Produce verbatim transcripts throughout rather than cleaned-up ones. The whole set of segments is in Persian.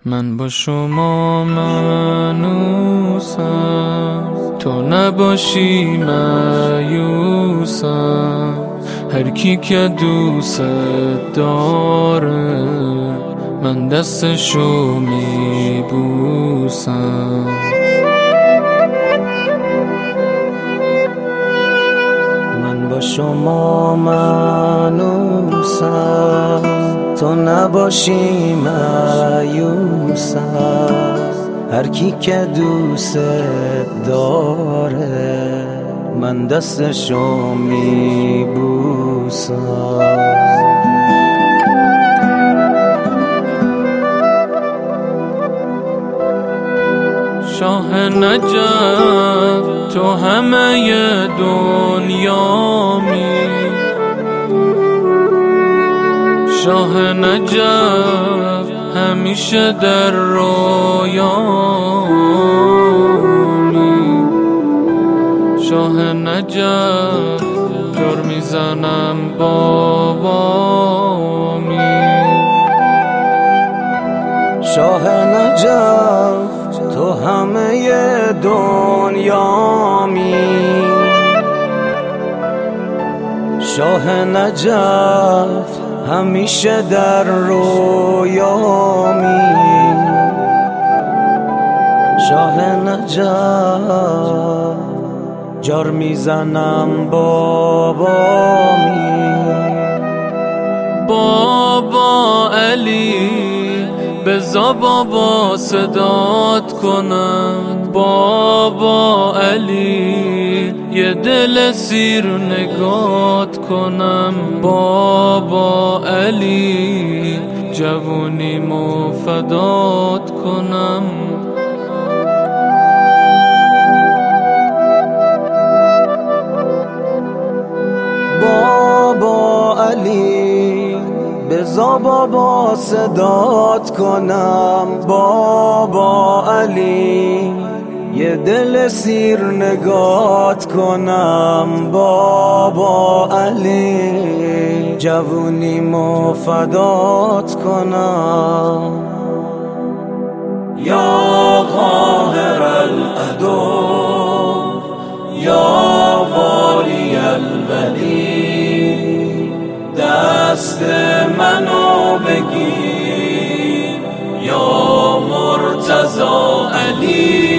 من با شما مانوسم، تو نباشی مایوسم. هر کی که دوست داره من دستشو میبوسم. من با شما مانوسم، تو نباشی مایوسم. هر کی که دوست داره من دستشو میبوسم. شاه نجف تو همه دنیامی، شاه نجف همیشه در رویامی. شاه نجف جر میزنم بابامی. شاه نجف تو همه دنیامی، شاه نجف همیشه در رویامی. شاه نجف جار میزنم بابامی. بابا علی بزا بابا صدات کنم. بابا علی یه دل سیر نگات کنم. بابا علی جوونیمو فدات کنم. بابا علی بزا بابا صدات کنم. بابا علی یه دل سیر نگات کنم. بابا علی جوونیمو فدات کنم. یا قاهر العدو یا والی الولی، دست منو بگیر یا مرتضی علی.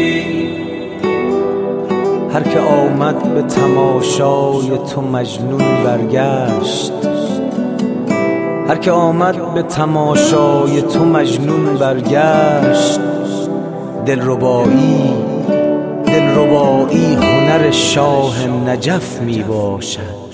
هر که آمد به تماشای تو مجنون برگشت، هر که آمد به تماشای تو مجنون برگشت. دلربایی دلربایی هنر شاه نجف می باشد.